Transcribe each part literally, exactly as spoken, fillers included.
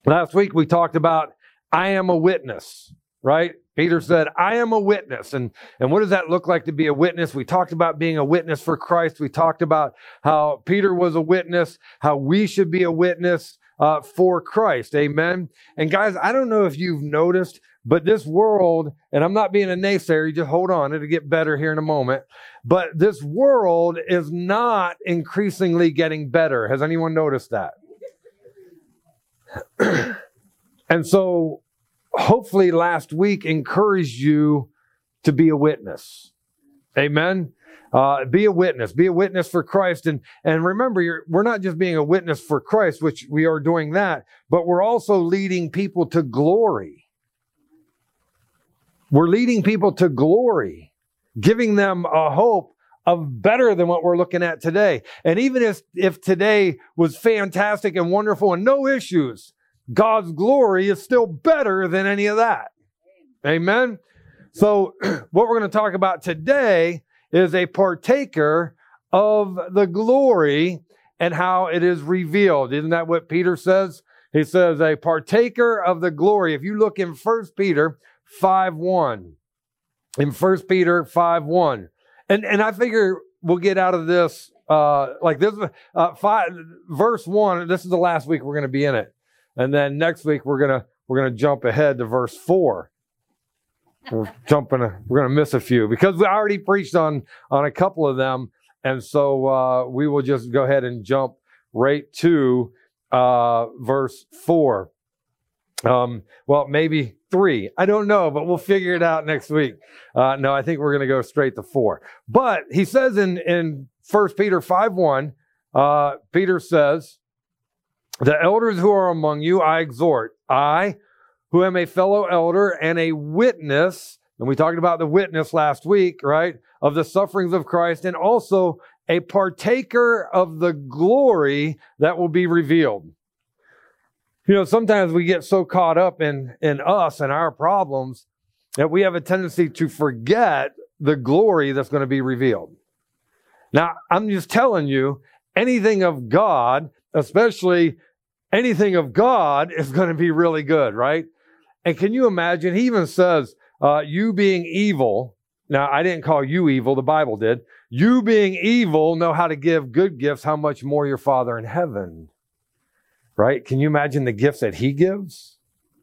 Last week we talked about, I am a witness, right? Peter said, I am a witness. And, and what does that look like to be a witness? We talked about being a witness for Christ. We talked about how Peter was a witness, how we should be a witness uh, for Christ. Amen. And guys, I don't know if you've noticed, but this world, and I'm not being a naysayer, you just hold on, it'll get better here in a moment. But this world is not increasingly getting better. Has anyone noticed that? And so hopefully last week encouraged you to be a witness. Amen. Uh, be a witness, be a witness for Christ. And, and remember, you're, we're not just being a witness for Christ, which we are doing that, but we're also leading people to glory. We're leading people to glory, giving them a hope of better than what we're looking at today. And even if, if today was fantastic and wonderful and no issues, God's glory is still better than any of that. Amen. So what we're going to talk about today is a partaker of the glory and how it is revealed. Isn't that what Peter says? He says a partaker of the glory. If you look in First Peter five one, in First Peter five one, and, and I figure we'll get out of this, uh, like this, uh, five, verse one, this is the last week we're going to be in it. And then next week we're going to, we're going to jump ahead to verse four. We're jumping, a, we're going to miss a few because we already preached on, on a couple of them. And so, uh, we will just go ahead and jump right to, uh, verse four. Um, well, maybe three. I don't know, but we'll figure it out next week. Uh, no, I think we're going to go straight to four. But he says in, in First Peter five one, uh, Peter says, the elders who are among you, I exhort, I, who am a fellow elder and a witness, and we talked about the witness last week, right, of the sufferings of Christ, and also a partaker of the glory that will be revealed. You know, sometimes we get so caught up in, in us and our problems that we have a tendency to forget the glory that's going to be revealed. Now, I'm just telling you, anything of God, especially anything of God, is going to be really good, right? And can you imagine? He even says, uh, you being evil. Now, I didn't call you evil. The Bible did. You being evil know how to give good gifts. How much more your Father in heaven, right? Can you imagine the gifts that he gives?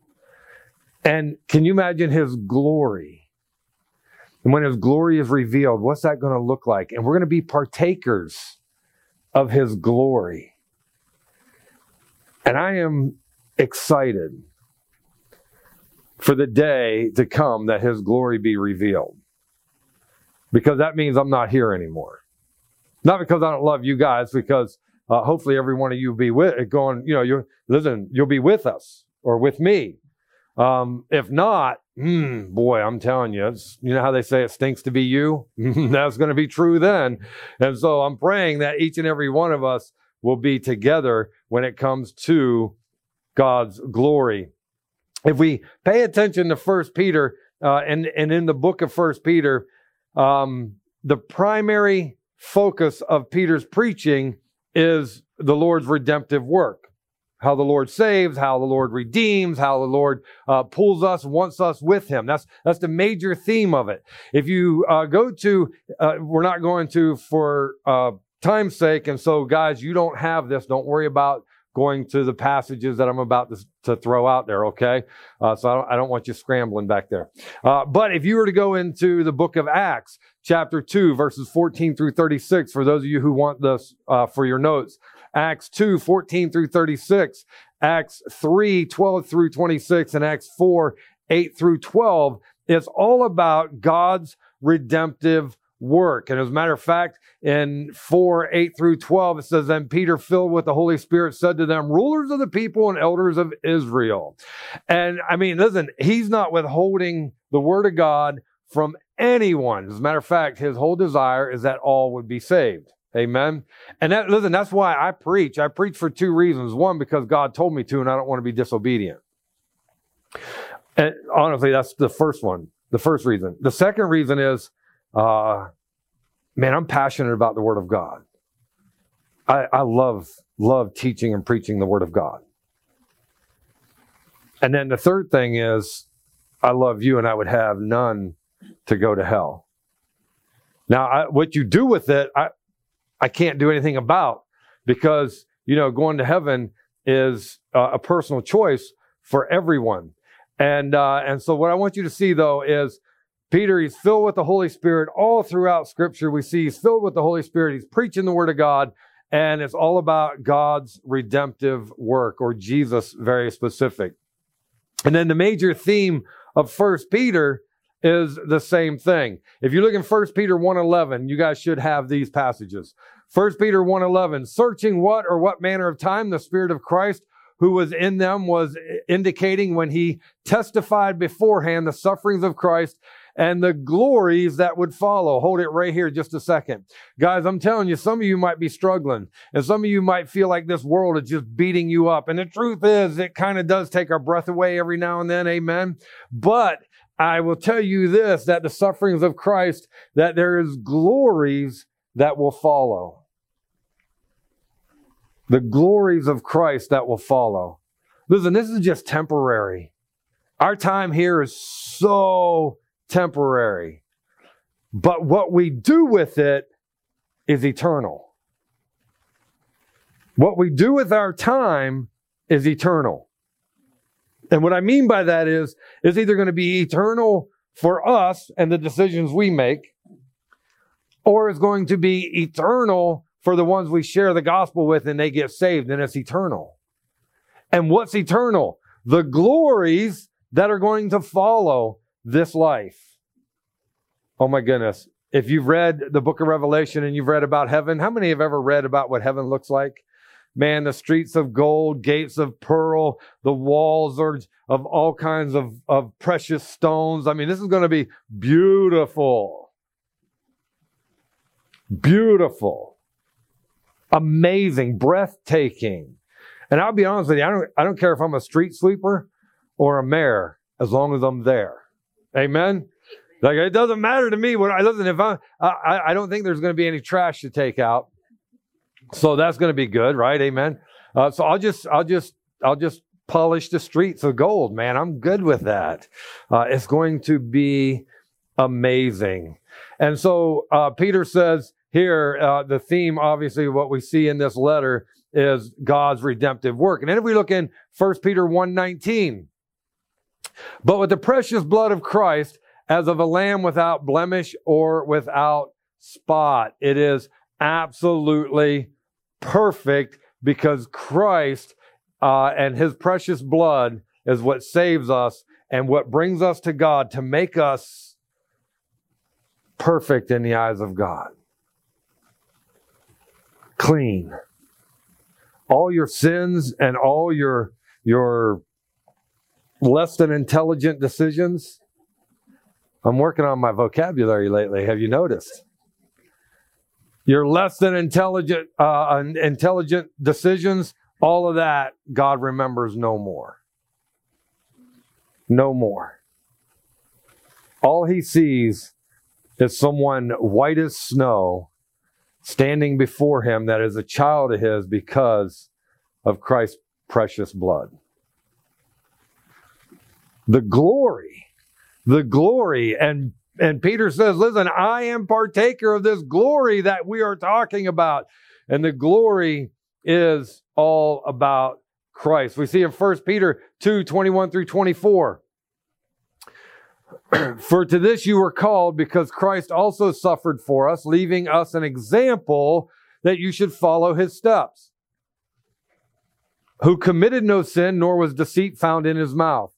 And can you imagine his glory? And when his glory is revealed, what's that going to look like? And we're going to be partakers of his glory. And I am excited for the day to come that his glory be revealed. Because that means I'm not here anymore. Not because I don't love you guys, because uh, hopefully every one of you will be with, going, you know, you listen, you'll be with us or with me. Um, if not, mm, boy, I'm telling you, it's, you know how they say it stinks to be you? That's going to be true then. And so I'm praying that each and every one of us will be together when it comes to God's glory. If we pay attention to First Peter, uh, and, and in the book of First Peter, um, the primary focus of Peter's preaching is the Lord's redemptive work. How the Lord saves, how the Lord redeems, how the Lord uh, pulls us, wants us with him. That's that's the major theme of it. If you uh, go to, uh, we're not going to for uh, time's sake, and so guys, you don't have this. Don't worry about going to the passages that I'm about to, to throw out there, okay? Uh, so I don't, I don't want you scrambling back there. Uh, but if you were to go into the book of Acts, chapter two, verses fourteen through thirty-six, for those of you who want this uh, for your notes, Acts two, fourteen through thirty-six, Acts three, twelve through twenty-six, and Acts four, eight through twelve, it's all about God's redemptive work. And as a matter of fact, in four, eight through twelve, it says, then Peter, filled with the Holy Spirit, said to them, rulers of the people and elders of Israel. And I mean, listen, he's not withholding the word of God from anyone. As a matter of fact, his whole desire is that all would be saved. Amen. And that, listen, that's why I preach. I preach for two reasons. One, because God told me to, and I don't want to be disobedient. And honestly, that's the first one, the first reason. The second reason is, uh, man, I'm passionate about the Word of God. I, I love, love teaching and preaching the Word of God. And then the third thing is, I love you and I would have none to go to hell. Now, I, what you do with it, I, I can't do anything about, because, you know, going to heaven is uh, a personal choice for everyone. And, uh, and so what I want you to see, though, is Peter, he's filled with the Holy Spirit all throughout Scripture. We see he's filled with the Holy Spirit. He's preaching the Word of God, and it's all about God's redemptive work, or Jesus, very specific. And then the major theme of First Peter is the same thing. If you look in First Peter one eleven, you guys should have these passages. First Peter one eleven, searching what or what manner of time the Spirit of Christ who was in them was indicating when he testified beforehand the sufferings of Christ and the glories that would follow. Hold it right here just a second. Guys, I'm telling you, some of you might be struggling, and some of you might feel like this world is just beating you up. And the truth is, it kind of does take our breath away every now and then, amen? But I will tell you this, that the sufferings of Christ, that there is glories that will follow. The glories of Christ that will follow. Listen, this is just temporary. Our time here is so temporary. But what we do with it is eternal. What we do with our time is eternal. And what I mean by that is, it's either going to be eternal for us and the decisions we make, or it's going to be eternal for the ones we share the gospel with and they get saved, and it's eternal. And what's eternal? The glories that are going to follow this life. Oh my goodness. If you've read the book of Revelation and you've read about heaven, how many have ever read about what heaven looks like? Man, the streets of gold, gates of pearl, the walls are of all kinds of, of precious stones. I mean, this is going to be beautiful. Beautiful. Amazing, breathtaking. And I'll be honest with you, I don't, I don't care if I'm a street sweeper or a mayor, as long as I'm there. Amen? Like, it doesn't matter to me. What I listen, if I, I, I don't think there's going to be any trash to take out. So that's going to be good, right? Amen. Uh, so I'll just, I'll just, I'll just polish the streets of gold, man. I'm good with that. Uh, it's going to be amazing. And so uh, Peter says here, uh, the theme, obviously, what we see in this letter is God's redemptive work. And then if we look in First Peter one nineteen, but with the precious blood of Christ, as of a lamb without blemish or without spot. It is absolutely perfect, because Christ uh, and his precious blood is what saves us and what brings us to God to make us perfect in the eyes of God. Clean. All your sins and all your, your less than intelligent decisions. I'm working on my vocabulary lately. Have you noticed? Your less than intelligent, uh, intelligent decisions, all of that, God remembers no more. No more. All he sees is someone white as snow standing before him that is a child of his because of Christ's precious blood. The glory, the glory, and And Peter says, listen, I am partaker of this glory that we are talking about. And the glory is all about Christ. We see in First Peter two, twenty-one through twenty-four. For to this you were called, because Christ also suffered for us, leaving us an example that you should follow his steps. Who committed no sin, nor was deceit found in his mouth.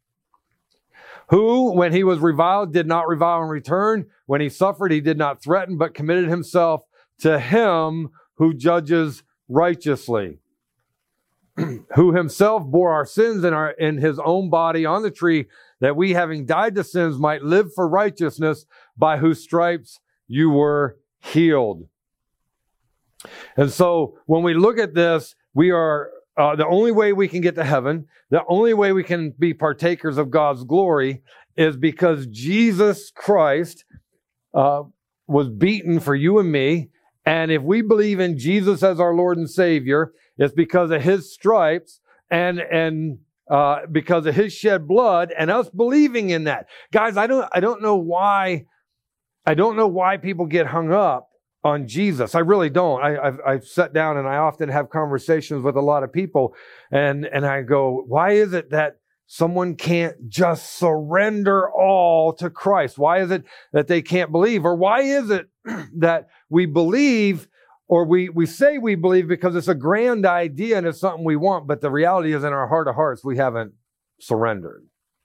Who, when he was reviled, did not revile in return. When he suffered, he did not threaten, but committed himself to him who judges righteously. Who himself bore our sins in, our, in his own body on the tree, that we, having died to sins, might live for righteousness, by whose stripes you were healed. And so when we look at this, we are Uh, the only way we can get to heaven, the only way we can be partakers of God's glory, is because Jesus Christ uh, was beaten for you and me. And if we believe in Jesus as our Lord and Savior, it's because of his stripes. And, and uh, because of his shed blood and us believing in that. Guys, I don't, I don't know why, I don't know why people get hung up on Jesus. I really don't. I, I've, I've sat down and I often have conversations with a lot of people, and, and I go, why is it that someone can't just surrender all to Christ? Why is it that they can't believe? Or why is it that we believe, or we, we say we believe because it's a grand idea and it's something we want, but the reality is in our heart of hearts, we haven't surrendered.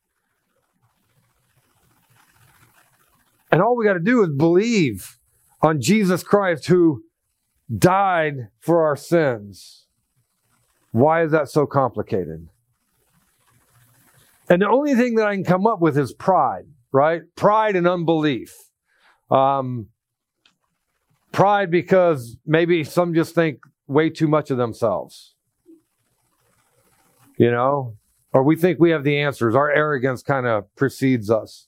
And all we got to do is believe on Jesus Christ, who died for our sins. Why is that so complicated? And the only thing that I can come up with is pride, right? Pride and unbelief. Um, pride because maybe some just think way too much of themselves. You know? Or we think we have the answers. Our arrogance kind of precedes us.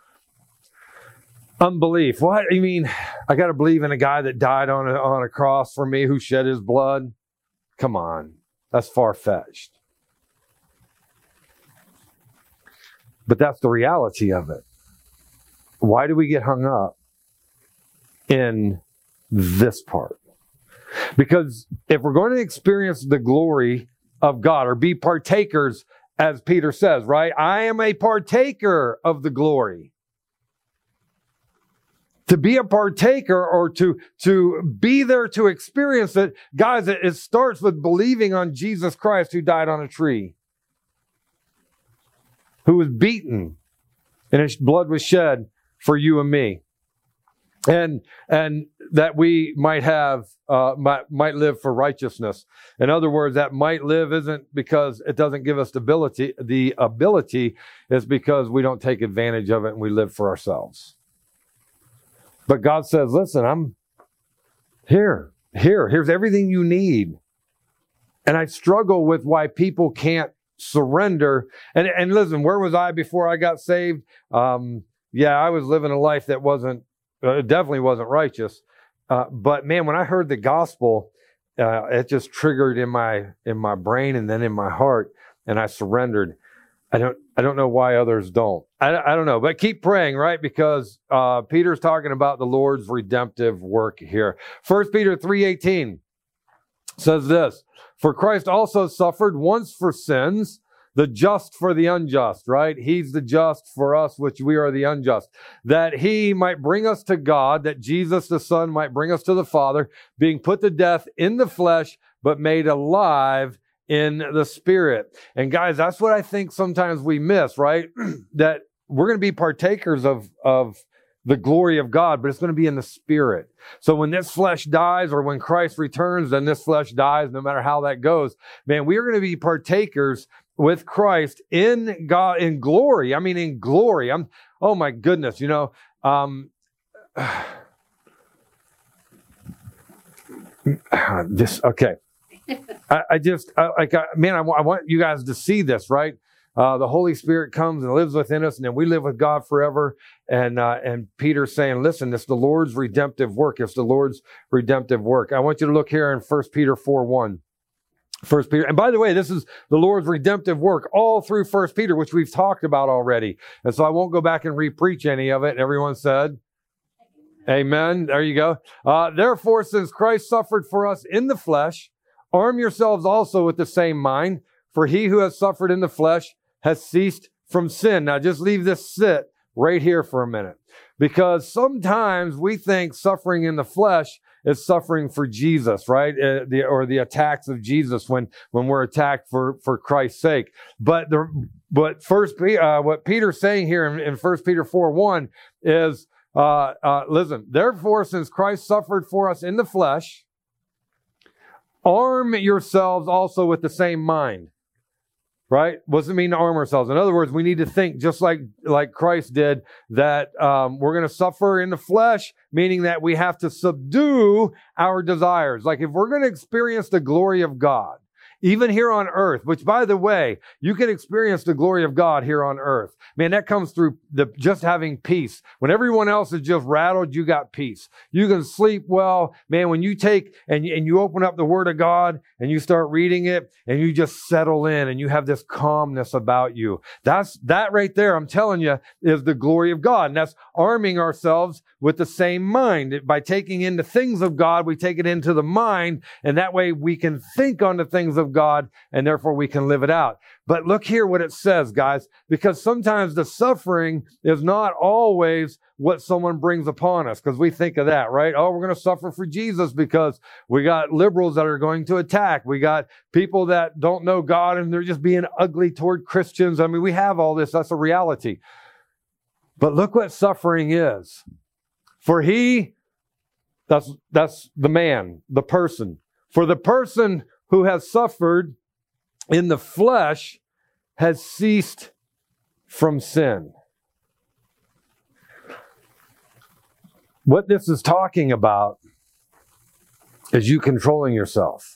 Unbelief. What? You mean, I got to believe in a guy that died on a, on a cross for me, who shed his blood? Come on. That's far-fetched. But that's the reality of it. Why do we get hung up in this part? Because if we're going to experience the glory of God, or be partakers, as Peter says, right? I am a partaker of the glory. To be a partaker, or to, to be there to experience it, guys, it, it starts with believing on Jesus Christ, who died on a tree, who was beaten, and his blood was shed for you and me. And, and that we might have, uh, might, might live for righteousness. In other words, that might live isn't because it doesn't give us the ability, the ability is because we don't take advantage of it and we live for ourselves. But God says, listen, I'm here, here, here's everything you need. And I struggle with why people can't surrender. And, and listen, where was I before I got saved? Um, yeah, I was living a life that wasn't, uh, definitely wasn't righteous. Uh, but man, when I heard the gospel, uh, it just triggered in my, in my brain and then in my heart, and I surrendered. I don't, I don't know why others don't. I, I don't know, but keep praying, right? Because, uh, Peter's talking about the Lord's redemptive work here. First Peter three eighteen says this, for Christ also suffered once for sins, the just for the unjust, right? He's the just for us, which we are the unjust, that he might bring us to God, that Jesus the Son might bring us to the Father, being put to death in the flesh, but made alive in the Spirit. And guys, that's what I think sometimes we miss, right? That we're going to be partakers of, of the glory of God, but it's going to be in the Spirit. So when this flesh dies, or when Christ returns, then this flesh dies, no matter how that goes. Man, we are going to be partakers with Christ in God, in glory. I mean, in glory. I'm, oh my goodness, you know, um, this, okay. I, I just, I, like, I, man, I, I want you guys to see this, right? Uh, the Holy Spirit comes and lives within us, and then we live with God forever. And uh, and Peter's saying, listen, it's the Lord's redemptive work. It's the Lord's redemptive work. I want you to look here in First Peter four one. First Peter, and by the way, this is the Lord's redemptive work all through First Peter, which we've talked about already. And so I won't go back and re-preach any of it. And everyone said, amen. There you go. Uh, Therefore, since Christ suffered for us in the flesh, arm yourselves also with the same mind, for he who has suffered in the flesh has ceased from sin. Now just leave this sit right here for a minute, because sometimes we think suffering in the flesh is suffering for Jesus, right? Uh, the, or the attacks of Jesus when, when we're attacked for, for Christ's sake. But the, but first, uh, what Peter's saying here in, in First Peter four one is, uh, uh, listen, therefore, since Christ suffered for us in the flesh, arm yourselves also with the same mind. Right? What does it mean to arm ourselves? In other words, we need to think just like, like Christ did, that um, we're going to suffer in the flesh, meaning that we have to subdue our desires. Like if we're going to experience the glory of God even here on earth, which, by the way, you can experience the glory of God here on earth. Man, that comes through the just having peace. When everyone else is just rattled, you got peace. You can sleep well. Man, when you take and, and you open up the Word of God and you start reading it and you just settle in and you have this calmness about you. That's that right there, I'm telling you, is the glory of God. And that's arming ourselves with the same mind. By taking in the things of God, we take it into the mind, and that way we can think on the things of God, and therefore we can live it out. But look here what it says, guys, because sometimes the suffering is not always what someone brings upon us, because we think of that, right? Oh, we're going to suffer for Jesus because we got liberals that are going to attack. We got people that don't know God and they're just being ugly toward Christians. I mean, we have all this. That's a reality. But look what suffering is. For he, that's, that's the man, the person. For the person who has suffered in the flesh has ceased from sin. What this is talking about is you controlling yourself.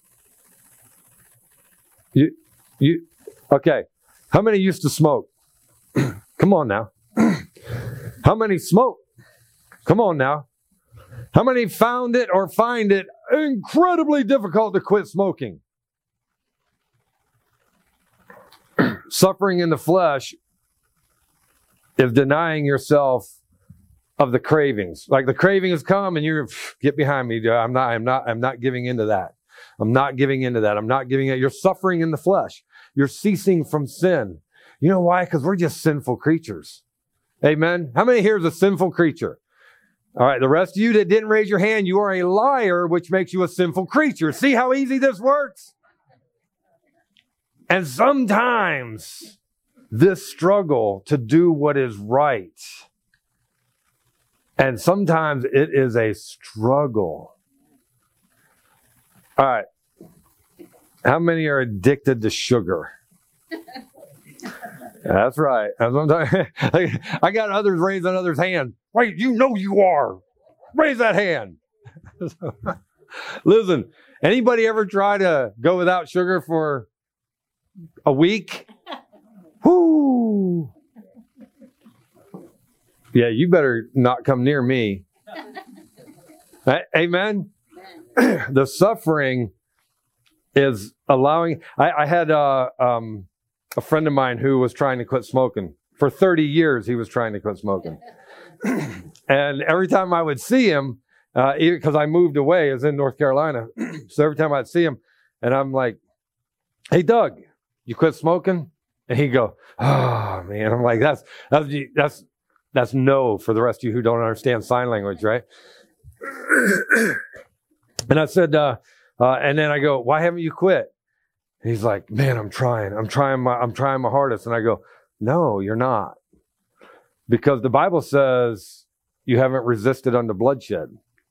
You, you, okay. How many used to smoke? Come on now. How many smoke? Come on now. How many found it or find it incredibly difficult to quit smoking? Suffering in the flesh is denying yourself of the cravings. Like the cravings come and you're, get behind me. I'm not, I'm not, I'm not giving into that. I'm not giving into that. I'm not giving it. You're suffering in the flesh. You're ceasing from sin. You know why? Because we're just sinful creatures. Amen. How many here is a sinful creature? All right. The rest of you that didn't raise your hand, you are a liar, which makes you a sinful creature. See how easy this works? And sometimes this struggle to do what is right, and sometimes it is a struggle. All right. How many are addicted to sugar? That's right. I got others raising others' hand. Wait, you know you are. Raise that hand. Listen, anybody ever try to go without sugar for a week? Whoo! Yeah, you better not come near me. Amen? The suffering is allowing... I, I had uh, um, a friend of mine who was trying to quit smoking. For thirty years, he was trying to quit smoking. And every time I would see him, uh, because I moved away, I was in North Carolina. So every time I'd see him, and I'm like, hey, Doug, you quit smoking? And he'd go, oh, man. I'm like, that's, that's, that's, that's no for the rest of you who don't understand sign language, right? And I said, uh, uh, and then I go, why haven't you quit? And he's like, man, I'm trying. I'm trying my, I'm trying my hardest. And I go, no, you're not. Because the Bible says you haven't resisted unto bloodshed.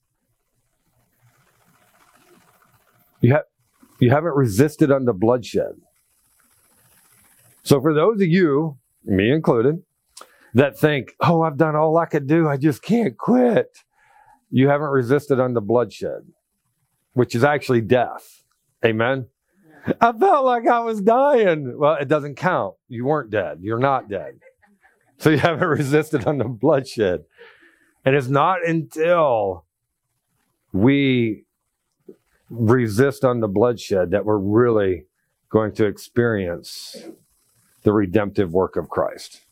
You, ha- you haven't resisted unto bloodshed. So for those of you, me included, that think, oh, I've done all I could do, I just can't quit. You haven't resisted unto bloodshed, which is actually death. Amen? I felt like I was dying. Well, it doesn't count. You weren't dead. You're not dead. So you haven't resisted unto bloodshed. And it's not until we resist unto bloodshed that we're really going to experience the redemptive work of Christ.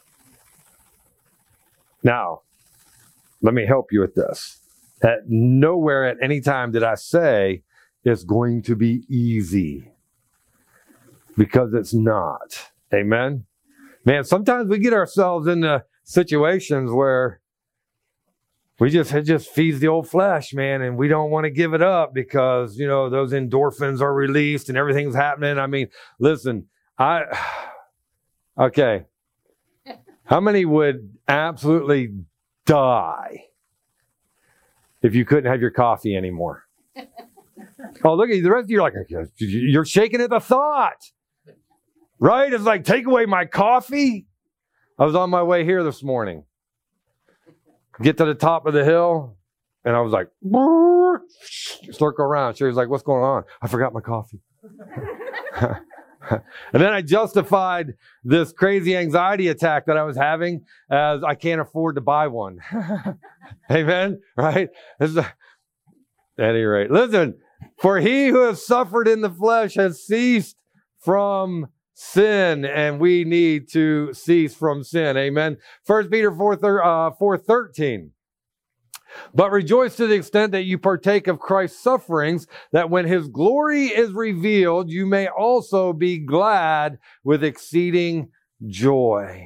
Now, let me help you with this. At nowhere at any time did I say it's going to be easy, because it's not. Amen? Man, sometimes we get ourselves into situations where we just, it just feeds the old flesh, man, and we don't want to give it up because, you know, those endorphins are released and everything's happening. I mean, listen, I, okay. How many would absolutely die if you couldn't have your coffee anymore? Oh, look at you. The rest of you are like, you're shaking at the thought. Right? It's like, take away my coffee. I was on my way here this morning. Get to the top of the hill, and I was like, circle around. She was like, what's going on? I forgot my coffee. And then I justified this crazy anxiety attack that I was having as I can't afford to buy one. Amen? Right? At any rate, listen, for he who has suffered in the flesh has ceased from sin, and we need to cease from sin. Amen? First Peter four thirteen. But rejoice to the extent that you partake of Christ's sufferings, that when his glory is revealed, you may also be glad with exceeding joy.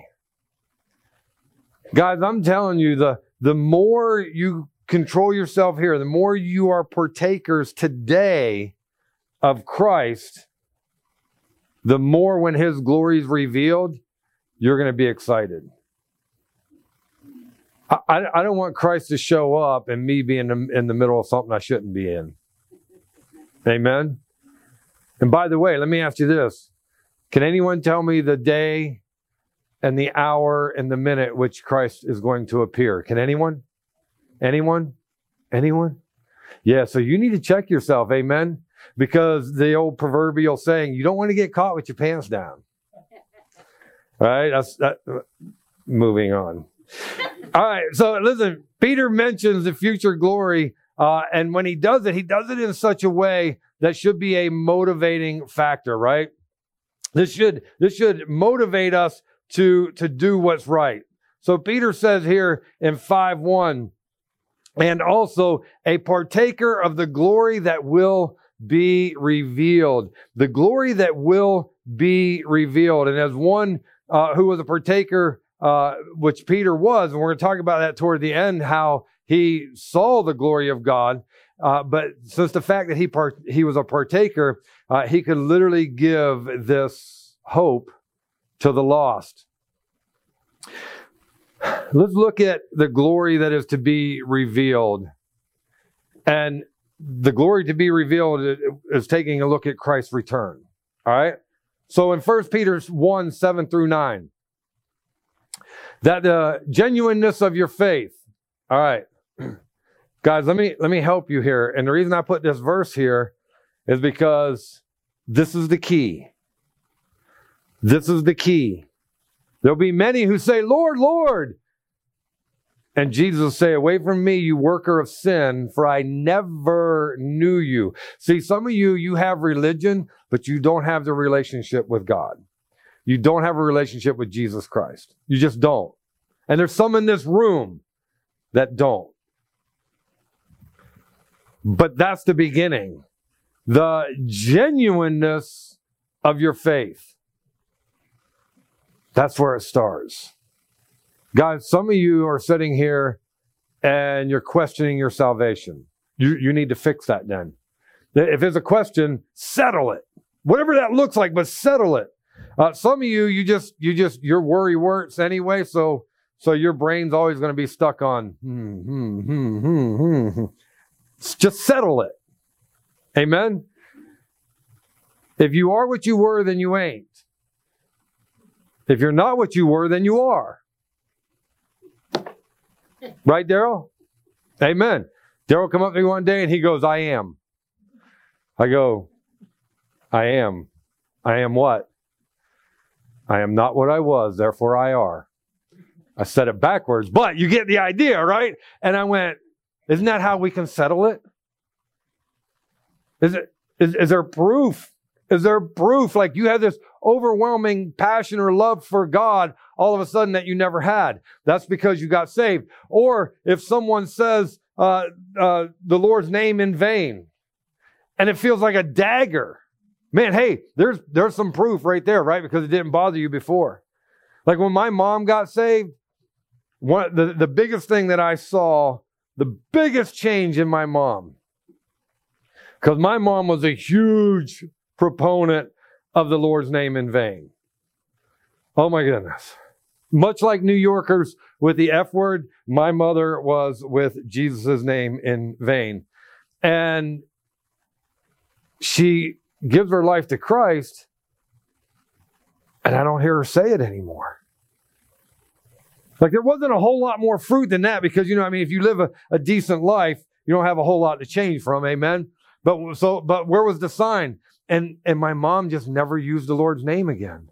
Guys, I'm telling you, the, the more you control yourself here, the more you are partakers today of Christ, the more when his glory is revealed, you're going to be excited. I, I don't want Christ to show up and me be in the, in the middle of something I shouldn't be in. Amen? And by the way, let me ask you this. Can anyone tell me the day and the hour and the minute which Christ is going to appear? Can anyone? Anyone? Anyone? Yeah, so you need to check yourself, amen? Because the old proverbial saying, you don't want to get caught with your pants down. All right? That's that. Moving on. All right, so listen, Peter mentions the future glory, uh, and when he does it, he does it in such a way that should be a motivating factor, right? This should this should motivate us to, to do what's right. So Peter says here in five one, and also a partaker of the glory that will be revealed. The glory that will be revealed. And as one uh, who was a partaker, Uh, which Peter was, and we're going to talk about that toward the end, how he saw the glory of God. Uh, but since the fact that he part- he was a partaker, uh, he could literally give this hope to the lost. Let's look at the glory that is to be revealed. And the glory to be revealed is taking a look at Christ's return. All right? So in First Peter one, seven through nine, that the genuineness of your faith. All right. Guys, let me let me help you here. And the reason I put this verse here is because this is the key. This is the key. There'll be many who say, Lord, Lord. And Jesus will say, away from me, you worker of sin, for I never knew you. See, some of you, you have religion, but you don't have the relationship with God. You don't have a relationship with Jesus Christ. You just don't. And there's some in this room that don't. But that's the beginning. The genuineness of your faith. That's where it starts. Guys, some of you are sitting here and you're questioning your salvation. You, you need to fix that then. If it's a question, settle it. Whatever that looks like, but settle it. Uh, some of you, you just, you just, your worry works anyway, so, so your brain's always going to be stuck on, hmm, hmm, hmm, hmm, hmm. Just settle it. Amen? If you are what you were, then you ain't. If you're not what you were, then you are. Right, Daryl? Amen. Daryl come up to me one day and he goes, I am. I go, I am. I am what? I am not what I was, therefore I are. I said it backwards, but you get the idea, right? And I went, isn't that how we can settle it? Is it, is, is there proof? Is there proof? Like you have this overwhelming passion or love for God all of a sudden that you never had. That's because you got saved. Or if someone says uh, uh, the Lord's name in vain, and it feels like a dagger. Man, hey, there's there's some proof right there, right? Because it didn't bother you before. Like when my mom got saved, one the, the biggest thing that I saw, the biggest change in my mom, because my mom was a huge proponent of the Lord's name in vain. Oh my goodness. Much like New Yorkers with the F word, my mother was with Jesus' name in vain. And she gives her life to Christ, and I don't hear her say it anymore. Like there wasn't a whole lot more fruit than that because, you know, I mean, if you live a, a decent life, you don't have a whole lot to change from, amen? But so, but where was the sign? and, and my mom just never used the Lord's name again.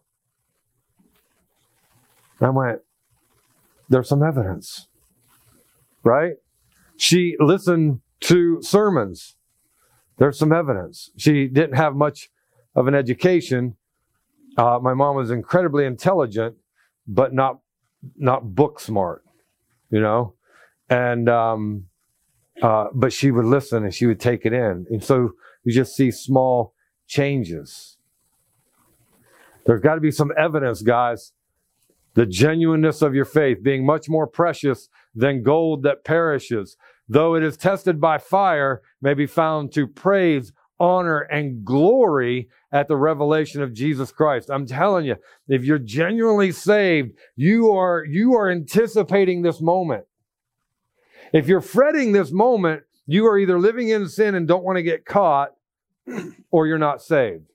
And I went, there's some evidence, right? She listened to sermons. There's some evidence. She didn't have much of an education. Uh, my mom was incredibly intelligent, but not not book smart, you know. And um, uh, but she would listen and she would take it in, and so you just see small changes. There's got to be some evidence, guys. The genuineness of your faith being much more precious than gold that perishes, though it is tested by fire, may be found to praise, honor, and glory at the revelation of Jesus Christ. I'm telling you, if you're genuinely saved, you are, you are anticipating this moment. If you're fretting this moment, you are either living in sin and don't want to get caught, or you're not saved.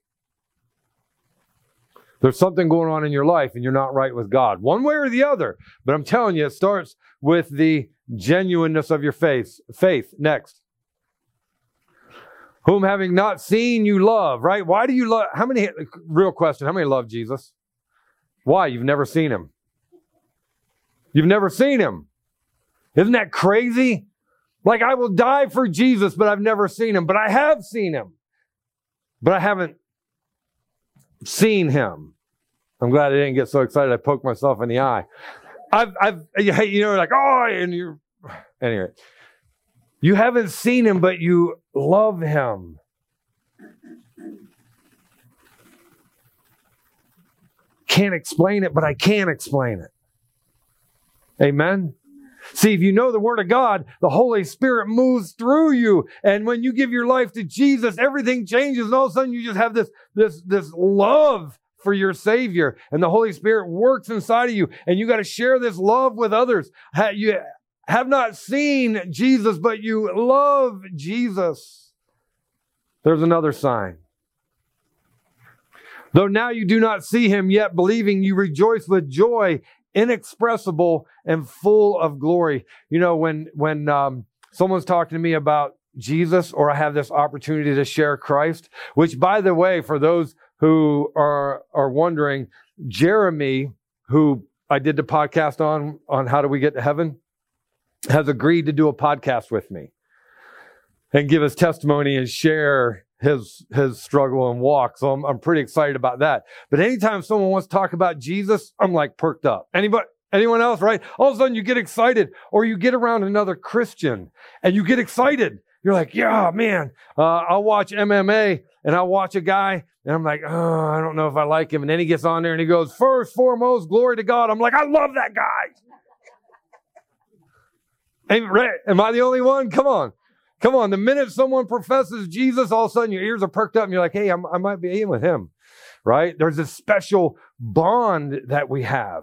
There's something going on in your life and you're not right with God. One way or the other. But I'm telling you, it starts with the genuineness of your faith. Faith. Next. Whom having not seen you love, right? Why do you love? How many, real question, how many love Jesus? Why? You've never seen him. You've never seen him. Isn't that crazy? Like, I will die for Jesus, but I've never seen him. But I have seen him. But I haven't seen him. I'm glad I didn't get so excited I poked myself in the eye. I've, I've, you know, like, oh, and you're, anyway. You haven't seen him, but you love him. Can't explain it, but I can explain it. Amen? See, if you know the Word of God, the Holy Spirit moves through you. And when you give your life to Jesus, everything changes. And all of a sudden you just have this, this, this love for your Savior. And the Holy Spirit works inside of you. And you got to share this love with others. You have not seen Jesus, but you love Jesus. There's another sign. Though now you do not see him, yet believing you rejoice with joy inexpressible and full of glory. You know, when when um, someone's talking to me about Jesus, or I have this opportunity to share Christ, which, by the way, for those who are are wondering, Jeremy, who I did the podcast on on how do we get to heaven, has agreed to do a podcast with me and give his testimony and share his his struggle and walk. So I'm, I'm pretty excited about that. But anytime someone wants to talk about Jesus, I'm like perked up. Anybody, anyone else, right? All of a sudden you get excited, or you get around another Christian and you get excited. You're like, yeah, man, uh, I'll watch M M A and I'll watch a guy and I'm like, oh, I don't know if I like him. And then he gets on there and he goes, first, foremost, glory to God. I'm like, I love that guy. Am I the only one? Come on. Come on, the minute someone professes Jesus, all of a sudden your ears are perked up and you're like, hey, I'm, I might be in with him, right? There's this special bond that we have.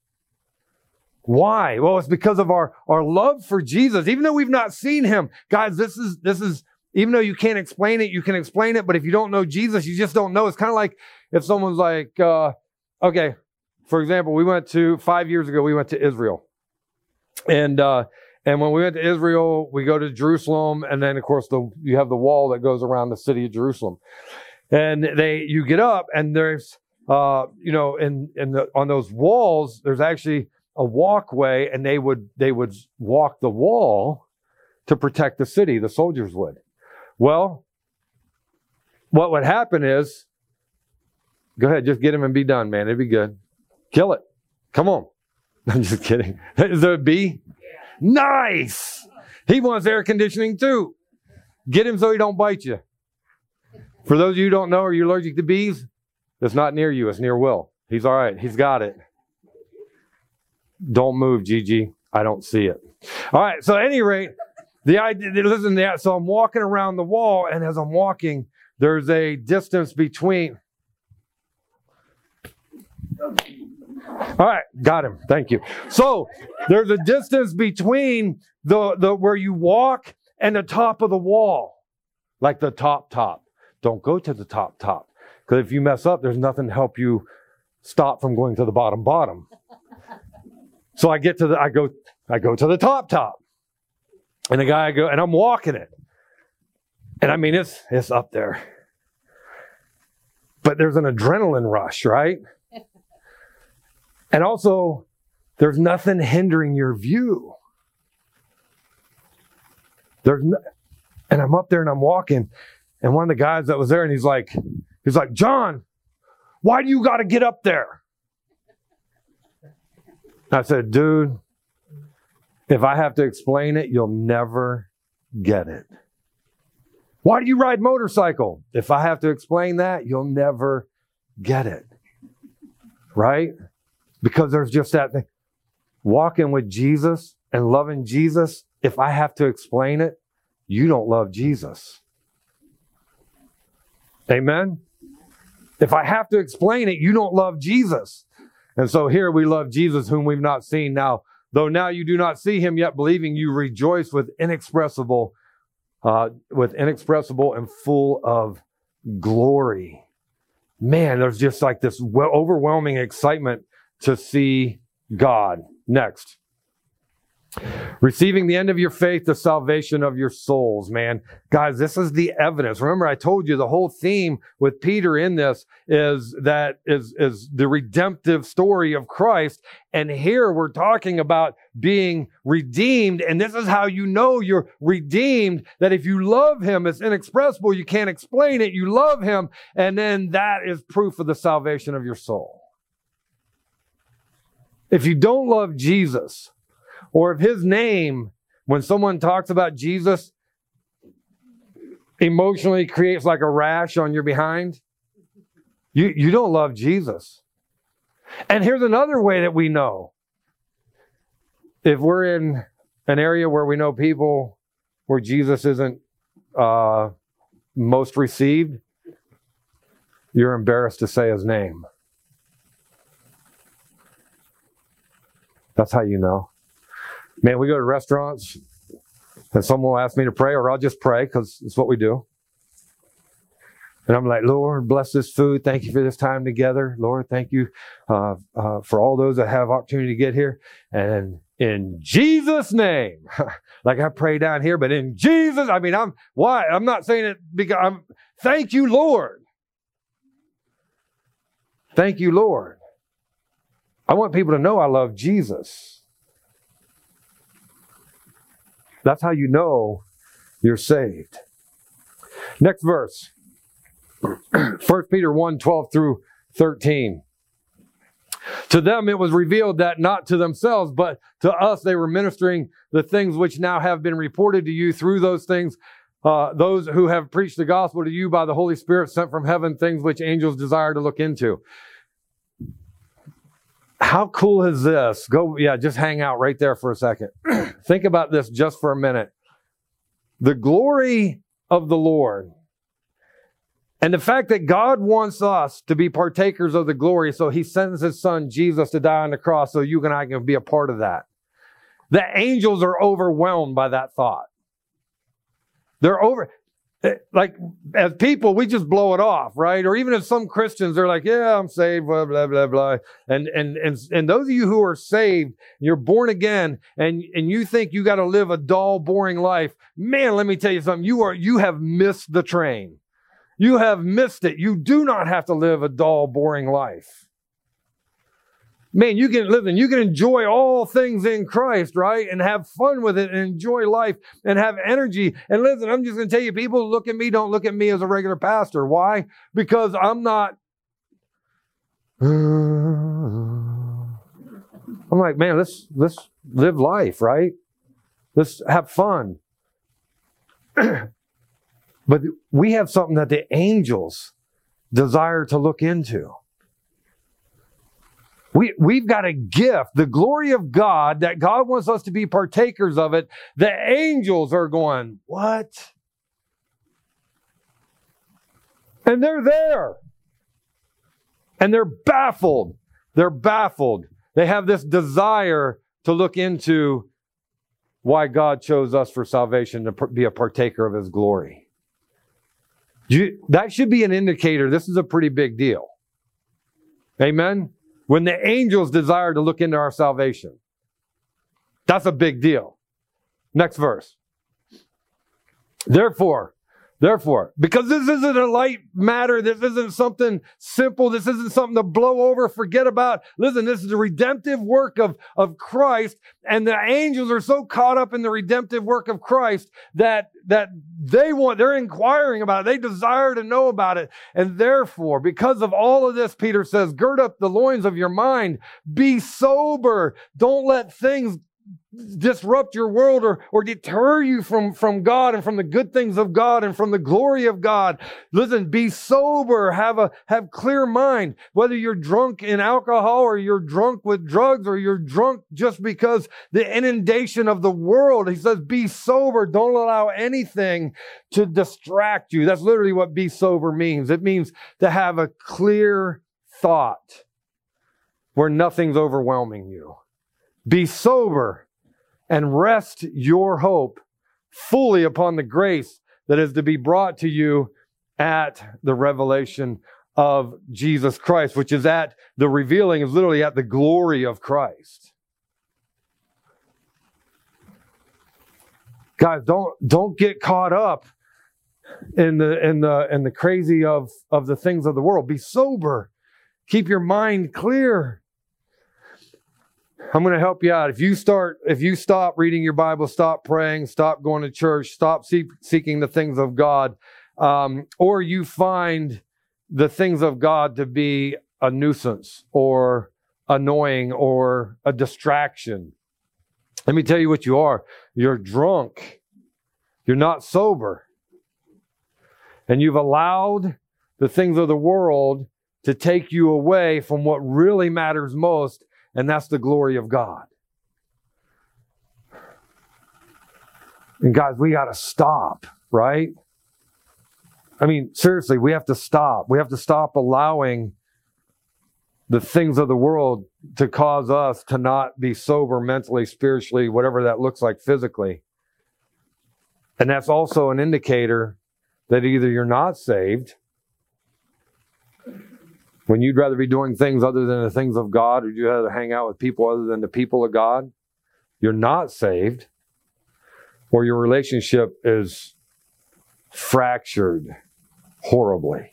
Why? Well, it's because of our, our love for Jesus. Even though we've not seen him, guys, this is, this is, even though you can't explain it, you can explain it. But if you don't know Jesus, you just don't know. It's kind of like if someone's like, uh, okay, for example, we went to, five years ago, we went to Israel. And, uh, And when we went to Israel, we go to Jerusalem, and then, of course, the, you have the wall that goes around the city of Jerusalem. And they, you get up, and there's, uh, you know, in, in the, on those walls, there's actually a walkway, and they would, they would walk the wall to protect the city. The soldiers would. Well, what would happen is, go ahead, just get him and be done, man. It'd be good. Kill it. Come on. I'm just kidding. Is there a bee? Nice. He wants air conditioning too. Get him so he don't bite you. For those of you who don't know, are you allergic to bees? It's not near you. It's near Will. He's all right. He's got it. Don't move, Gigi. I don't see it. All right. So at any rate, the idea, listen to that. So I'm walking around the wall, and as I'm walking, there's a distance between. All right, got him. Thank you. So there's a distance between the, the where you walk and the top of the wall, like the top top. Don't go to the top top, because if you mess up, there's nothing to help you stop from going to the bottom bottom. So I get to the, I go, I go to the top top, and the guy I go, and I'm walking it, and I mean it's it's up there, but there's an adrenaline rush, right? And also, there's nothing hindering your view. There's no, and I'm up there and I'm walking, and one of the guys that was there, and he's like, he's like, John, why do you got to get up there? I said, dude, if I have to explain it, you'll never get it. Why do you ride motorcycle? If I have to explain that, you'll never get it. Right? Because there's just that thing. Walking with Jesus and loving Jesus, if I have to explain it, you don't love Jesus. Amen? If I have to explain it, you don't love Jesus. And so here we love Jesus whom we've not seen. Now, though now you do not see him yet believing, you rejoice with inexpressible, uh, with inexpressible and full of glory. Man, there's just like this overwhelming excitement to see God. Next. Receiving the end of your faith, the salvation of your souls, man. Guys, this is the evidence. Remember, I told you the whole theme with Peter in this is that is, is the redemptive story of Christ. And here we're talking about being redeemed. And this is how you know you're redeemed, that if you love him, it's inexpressible. You can't explain it. You love him. And then that is proof of the salvation of your soul. If you don't love Jesus, or if his name, when someone talks about Jesus, emotionally creates like a rash on your behind, you, you don't love Jesus. And here's another way that we know. If we're in an area where we know people where Jesus isn't uh, most received, you're embarrassed to say his name. That's how you know. Man, we go to restaurants and someone will ask me to pray, or I'll just pray because it's what we do. And I'm like, Lord, bless this food. Thank you for this time together. Lord, thank you uh, uh, for all those that have opportunity to get here. And in Jesus' name, like I pray down here, but in Jesus, I mean, I'm why? I'm not saying it because I'm, thank you, Lord. Thank you, Lord. I want people to know I love Jesus. That's how you know you're saved. Next verse. First Peter one, twelve through thirteen. To them it was revealed that not to themselves, but to us they were ministering the things which now have been reported to you through those things, uh, those who have preached the gospel to you by the Holy Spirit sent from heaven, things which angels desire to look into. How cool is this? Go, yeah, just hang out right there for a second. Think about this just for a minute. The glory of the Lord and the fact that God wants us to be partakers of the glory, so he sends his son Jesus to die on the cross so you and I can be a part of that. The angels are overwhelmed by that thought. They're over... Like, as people, we just blow it off, right? Or even if some Christians, they're like, yeah, I'm saved, blah, blah, blah, blah. And, and, and, and those of you who are saved, you're born again, and, and you think you got to live a dull, boring life. Man, let me tell you something. You are, you have missed the train. You have missed it. You do not have to live a dull, boring life. Man, you can listen, you can enjoy all things in Christ, right? And have fun with it and enjoy life and have energy. And listen, I'm just going to tell you, people look at me, don't look at me as a regular pastor. Why? Because I'm not, I'm like, man, let's, let's live life, right? Let's have fun. But we have something that the angels desire to look into. We, we've got a gift, the glory of God, that God wants us to be partakers of it. The angels are going, what? And they're there. And they're baffled. They're baffled. They have this desire to look into why God chose us for salvation, to be a partaker of his glory. You, that should be an indicator. This is a pretty big deal. Amen? When the angels desire to look into our salvation. That's a big deal. Next verse. Therefore, Therefore, because this isn't a light matter, this isn't something simple, this isn't something to blow over, forget about. Listen, this is the redemptive work of, of Christ, and the angels are so caught up in the redemptive work of Christ that, that they want, they're inquiring about it. They desire to know about it. And therefore, because of all of this, Peter says, gird up the loins of your mind, be sober. Don't let things disrupt your world or, or deter you from, from God and from the good things of God and from the glory of God. Listen, be sober, have a, have clear mind, whether you're drunk in alcohol or you're drunk with drugs or you're drunk just because the inundation of the world. He says, be sober. Don't allow anything to distract you. That's literally what be sober means. It means to have a clear thought where nothing's overwhelming you. Be sober and rest your hope fully upon the grace that is to be brought to you at the revelation of Jesus Christ, which is at the revealing, is literally at the glory of Christ. Guys, don't, don't get caught up in the, in the, in the crazy of, of the things of the world. Be sober. Keep your mind clear. I'm going to help you out. If you start, if you stop reading your Bible, stop praying, stop going to church, stop seek, seeking the things of God, um, or you find the things of God to be a nuisance or annoying or a distraction, let me tell you what you are. You're drunk. You're not sober. And you've allowed the things of the world to take you away from what really matters most, and that's the glory of God. And guys, we got to stop, right? I mean, seriously, we have to stop. We have to stop allowing the things of the world to cause us to not be sober mentally, spiritually, whatever that looks like physically. And that's also an indicator that either you're not saved, when you'd rather be doing things other than the things of God, or you'd rather hang out with people other than the people of God, you're not saved, or your relationship is fractured horribly.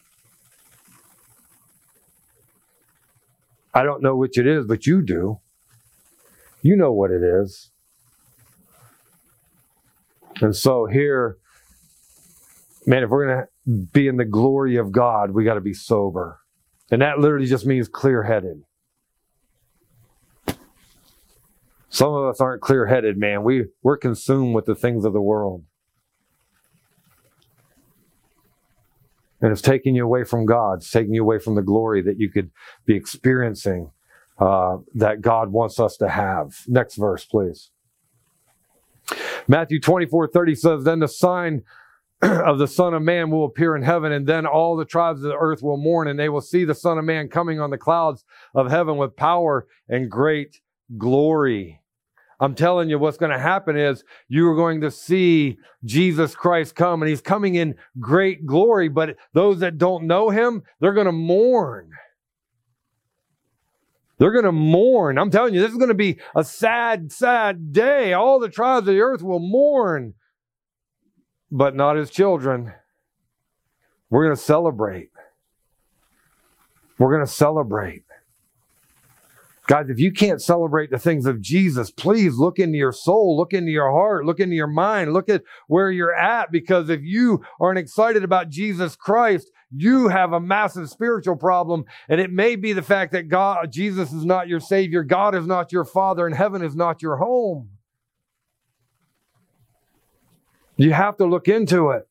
I don't know which it is, but you do. You know what it is. And so here, man, if we're going to be in the glory of God, we got to be sober. And that literally just means clear-headed. Some of us aren't clear-headed, man. We, we're consumed with the things of the world. And it's taking you away from God. It's taking you away from the glory that you could be experiencing, uh, that God wants us to have. Next verse, please. Matthew twenty-four thirty says, then the sign of the Son of Man will appear in heaven, and then all the tribes of the earth will mourn, and they will see the Son of Man coming on the clouds of heaven with power and great glory. I'm telling you, what's going to happen is you are going to see Jesus Christ come, and he's coming in great glory, but those that don't know him, they're going to mourn. They're going to mourn. I'm telling you, this is going to be a sad, sad day. All the tribes of the earth will mourn, but not his children. We're going to celebrate. We're going to celebrate. Guys, if you can't celebrate the things of Jesus, please look into your soul, look into your heart, look into your mind, look at where you're at, because if you aren't excited about Jesus Christ, you have a massive spiritual problem, and it may be the fact that God, Jesus is not your Savior, God is not your Father, and heaven is not your home. You have to look into it.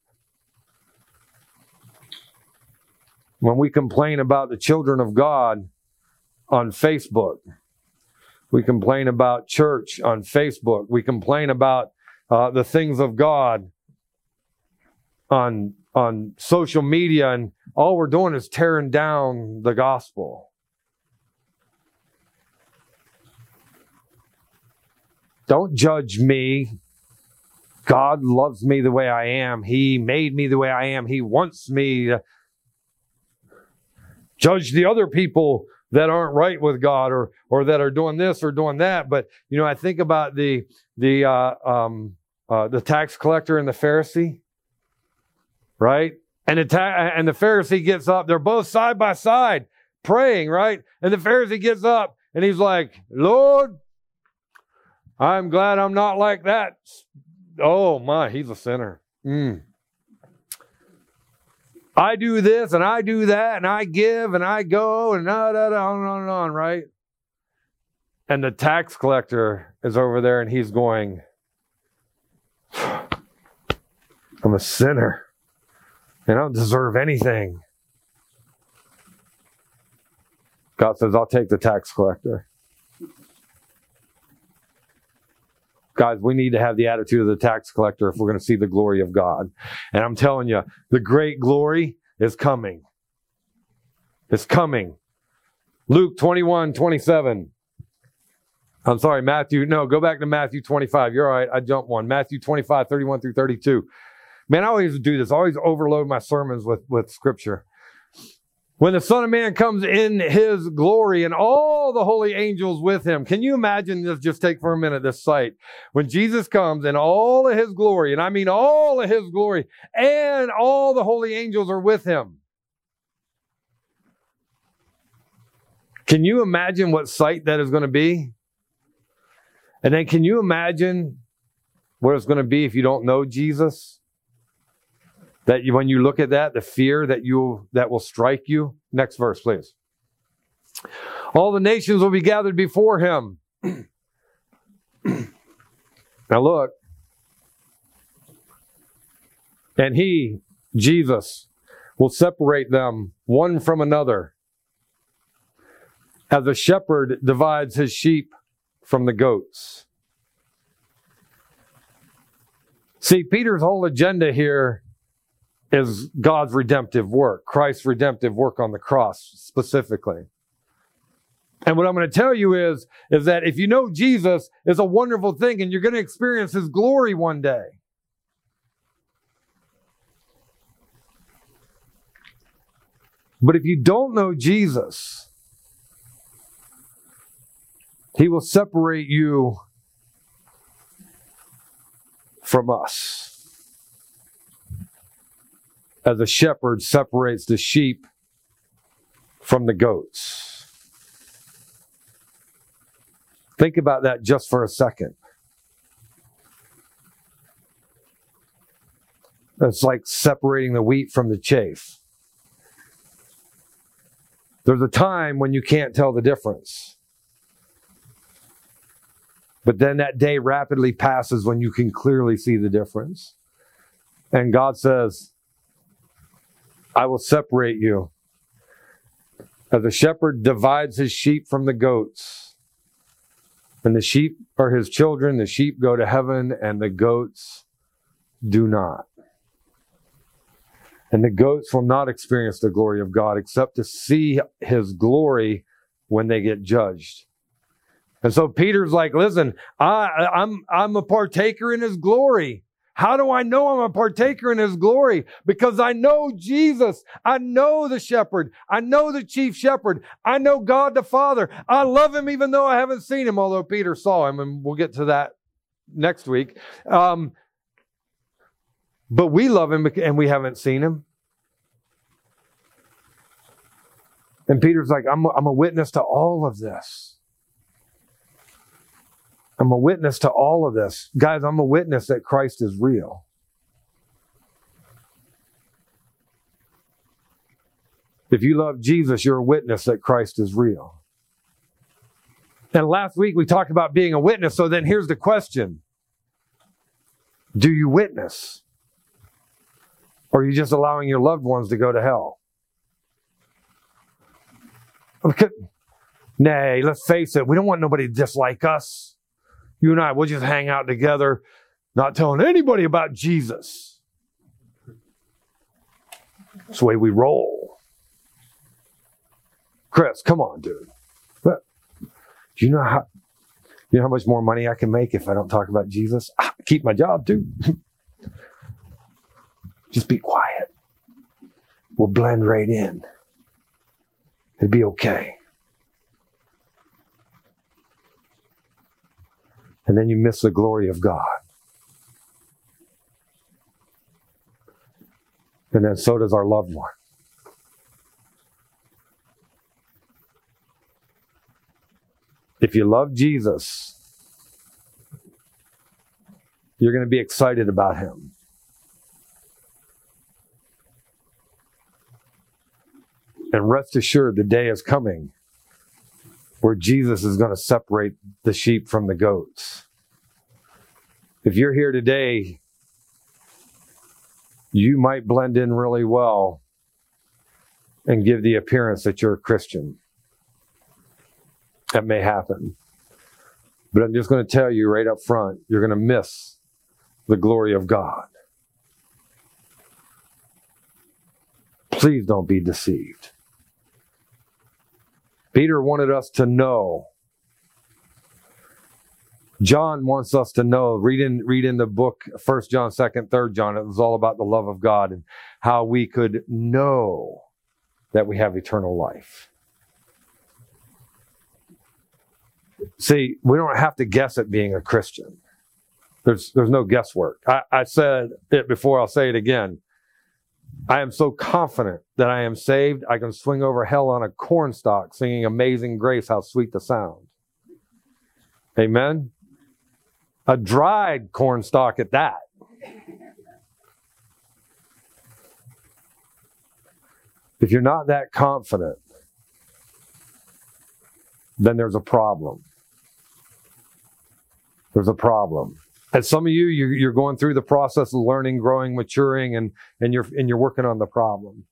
When we complain about the children of God on Facebook, we complain about church on Facebook, we complain about uh, the things of God on, on social media, and all we're doing is tearing down the gospel. Don't judge me. God loves me the way I am. He made me the way I am. He wants me to judge the other people that aren't right with God, or or that are doing this or doing that. But you know, I think about the the uh, um, uh, the tax collector and the Pharisee. right? And the, ta- and the Pharisee gets up. They're both side by side praying, right? And the Pharisee gets up and he's like, Lord, I'm glad I'm not like that. Oh my, he's a sinner. Mm. I do this and I do that and I give and I go and da, da, da, on and on and on, right? And the tax collector is over there and he's going, I'm a sinner and I don't deserve anything. God says, I'll take the tax collector. Guys, we need to have the attitude of the tax collector if we're going to see the glory of God. And I'm telling you, the great glory is coming. It's coming. Luke twenty-one, twenty-seven. I'm sorry, Matthew. No, go back to Matthew twenty-five. You're all right. I jumped one. Matthew twenty-five, thirty-one through thirty-two. Man, I always do this. I always overload my sermons with, with scripture. When the Son of Man comes in his glory and all the holy angels with him. Can you imagine this? Just take for a minute this sight. When Jesus comes in all of his glory, and I mean all of his glory, and all the holy angels are with him. Can you imagine what sight that is going to be? And then can you imagine what it's going to be if you don't know Jesus? That you, when you look at that, the fear that you that will strike you. Next verse, please. All the nations will be gathered before him. Now look. And he, Jesus, will separate them one from another, as a shepherd divides his sheep from the goats. See, Peter's whole agenda here is God's redemptive work, Christ's redemptive work on the cross specifically. And what I'm going to tell you is, is that if you know Jesus, it's a wonderful thing and you're going to experience his glory one day. But if you don't know Jesus, he will separate you from us. As a shepherd separates the sheep from the goats. Think about that just for a second. It's like separating the wheat from the chaff. There's a time when you can't tell the difference. But then that day rapidly passes when you can clearly see the difference. And God says, I will separate you. As a shepherd divides his sheep from the goats. And the sheep are his children. The sheep go to heaven and the goats do not. And the goats will not experience the glory of God except to see his glory when they get judged. And so Peter's like, listen, I, I'm, I'm a partaker in his glory. How do I know I'm a partaker in his glory? Because I know Jesus. I know the shepherd. I know the chief shepherd. I know God the Father. I love him even though I haven't seen him, although Peter saw him, and we'll get to that next week. Um, but we love him and we haven't seen him. And Peter's like, I'm, I'm a witness to all of this. I'm a witness to all of this. Guys, I'm a witness that Christ is real. If you love Jesus, you're a witness that Christ is real. And last week we talked about being a witness. So then here's the question. Do you witness? Or are you just allowing your loved ones to go to hell? Okay. Nay, let's face it. We don't want nobody to dislike us. You and I, we'll just hang out together, not telling anybody about Jesus. That's the way we roll. Chris, come on, dude. But, do you know how, you know how much more money I can make if I don't talk about Jesus? I keep my job, too. Just be quiet. We'll blend right in. It'll be okay. And then you miss the glory of God. then so does our loved one. If you love Jesus, you're going to be excited about him. And rest assured, the day is coming where Jesus is going to separate the sheep from the goats. If you're here today, you might blend in really well and give the appearance that you're a Christian. That may happen. But I'm just going to tell you right up front, you're going to miss the glory of God. Please don't be deceived. Peter wanted us to know. John wants us to know. Read in, read in the book, First John, Second, Third John. It was all about the love of God and how we could know that we have eternal life. See, we don't have to guess at being a Christian. There's there's no guesswork. I, I said it before, I'll say it again. I am so confident that I am saved, I can swing over hell on a cornstalk singing Amazing Grace, how sweet the sound. Amen? A dried cornstalk at that. If you're not that confident, then there's a problem. There's a problem. And some of you, you're, you're going through the process of learning, growing, maturing, and, and you're and you're working on the problem.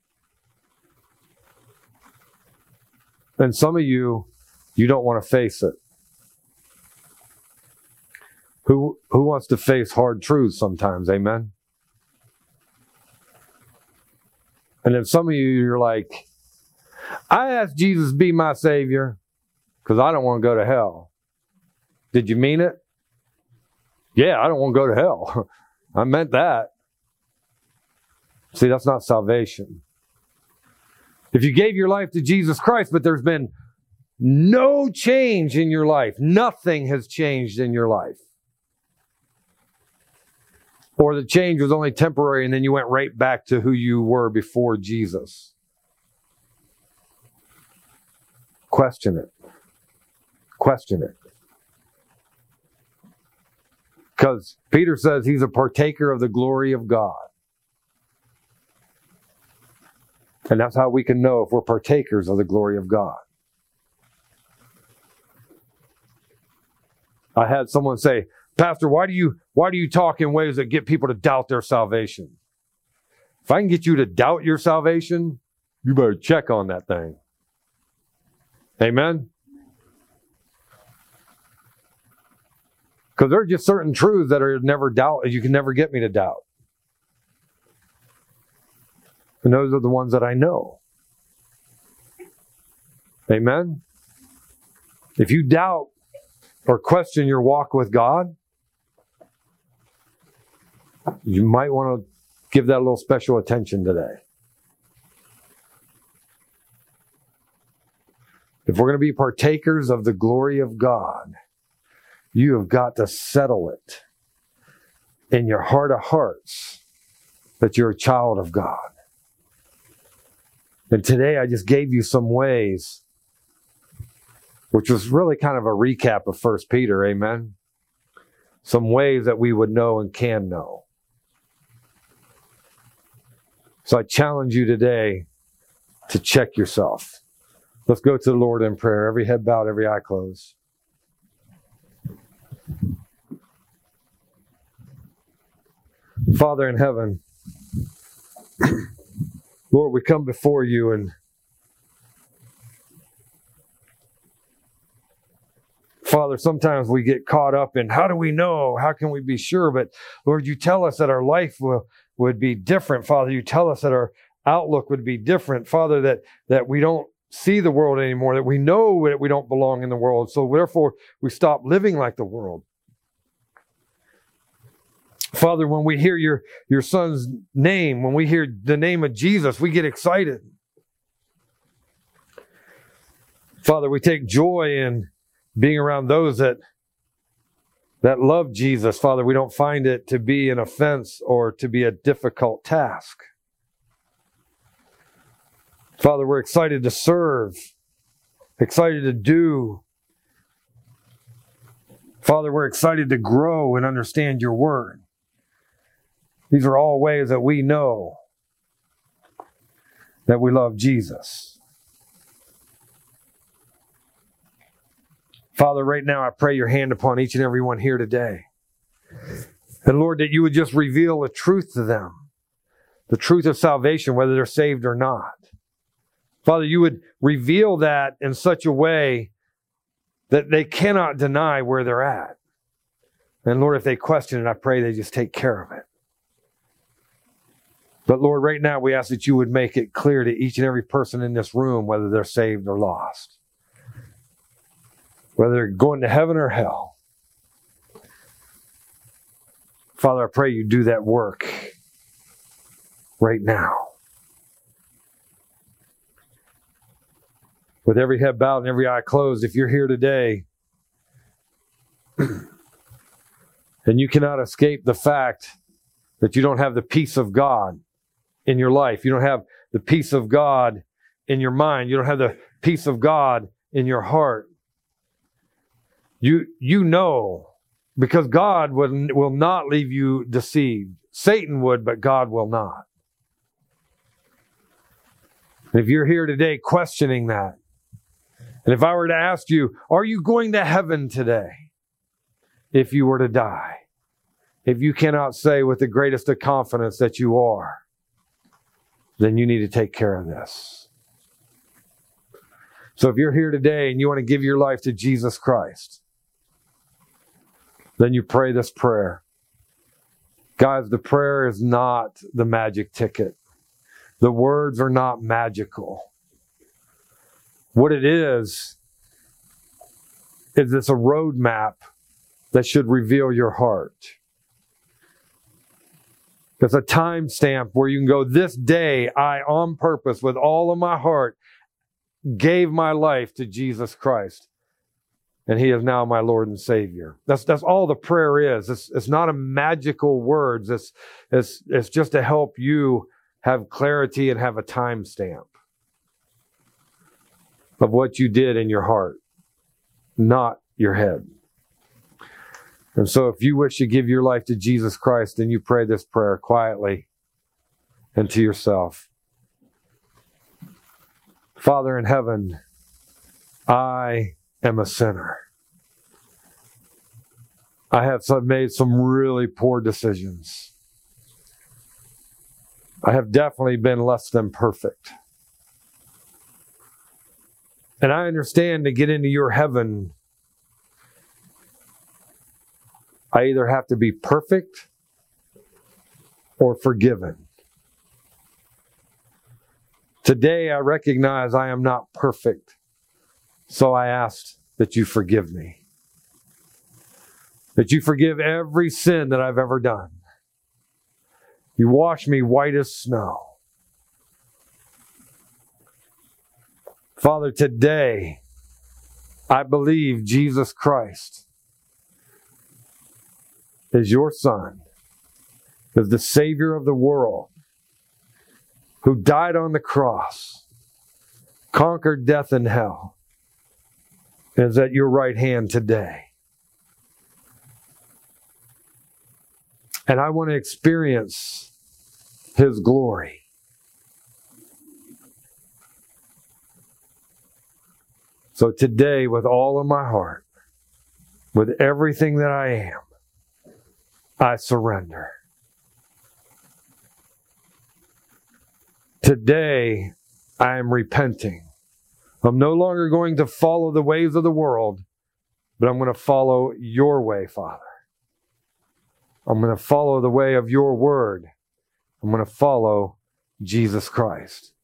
And some of you, you don't want to face it. Who who wants to face hard truths sometimes? Amen. And then some of you, you're like, I asked Jesus to be my Savior because I don't want to go to hell. Did you mean it? Yeah, I don't want to go to hell. I meant that. See, that's not salvation. If you gave your life to Jesus Christ, but there's been no change in your life, nothing has changed in your life, or the change was only temporary and then you went right back to who you were before Jesus, question it. Question it. Because Peter says he's a partaker of the glory of God. And that's how we can know if we're partakers of the glory of God. I had someone say, Pastor, why do you why do you talk in ways that get people to doubt their salvation? If I can get you to doubt your salvation, you better check on that thing. Amen? Because there are just certain truths that are never doubt, you can never get me to doubt. And those are the ones that I know. Amen? If you doubt or question your walk with God, you might want to give that a little special attention today. If we're going to be partakers of the glory of God, you have got to settle it in your heart of hearts that you're a child of God. And today I just gave you some ways, which was really kind of a recap of First Peter, amen? Some ways that we would know and can know. So I challenge you today to check yourself. Let's go to the Lord in prayer. Every head bowed, every eye closed. Father in heaven, Lord, we come before you, and Father, sometimes we get caught up in how do we know? How can we be sure? But Lord, you tell us that our life will, would be different. Father, you tell us that our outlook would be different. Father, that, that we don't see the world anymore, that we know that we don't belong in the world. So therefore, we stop living like the world. Father, when we hear your, your son's name, when we hear the name of Jesus, we get excited. Father, we take joy in being around those that, that love Jesus. Father, we don't find it to be an offense or to be a difficult task. Father, we're excited to serve, excited to do. Father, we're excited to grow and understand your word. These are all ways that we know that we love Jesus. Father, right now I pray your hand upon each and every one here today. And Lord, that you would just reveal the truth to them, the truth of salvation, whether they're saved or not. Father, you would reveal that in such a way that they cannot deny where they're at. And Lord, if they question it, I pray they just take care of it. But Lord, right now we ask that you would make it clear to each and every person in this room whether they're saved or lost, whether they're going to heaven or hell. Father, I pray you do that work right now. With every head bowed and every eye closed, if you're here today and you cannot escape the fact that you don't have the peace of God in your life, you don't have the peace of God in your mind, you don't have the peace of God in your heart, you, you know, because God will, will not leave you deceived. Satan would, but God will not. If you're here today questioning that, and if I were to ask you, are you going to heaven today if you were to die? If you cannot say with the greatest of confidence that you are, then you need to take care of this. So if you're here today and you want to give your life to Jesus Christ, then you pray this prayer. Guys, the prayer is not the magic ticket. The words are not magical. What it is, is it's a roadmap that should reveal your heart. It's a timestamp where you can go, this day I, on purpose, with all of my heart, gave my life to Jesus Christ. And he is now my Lord and Savior. That's that's all the prayer is. It's, it's not a magical words. It's, it's, it's just to help you have clarity and have a timestamp of what you did in your heart, not your head. And so if you wish to give your life to Jesus Christ, then you pray this prayer quietly and to yourself. Father in heaven, I am a sinner. I have made some really poor decisions. I have definitely been less than perfect. And I understand to get into your heaven, I either have to be perfect or forgiven. Today I recognize I am not perfect, so I ask that you forgive me. That you forgive every sin that I've ever done. You wash me white as snow. Father, today I believe Jesus Christ is your Son, is the Savior of the world, who died on the cross, conquered death and hell, and is at your right hand today. And I want to experience his glory. So today, with all of my heart, with everything that I am, I surrender. Today, I am repenting. I'm no longer going to follow the ways of the world, but I'm going to follow your way, Father. I'm going to follow the way of your word. I'm going to follow Jesus Christ.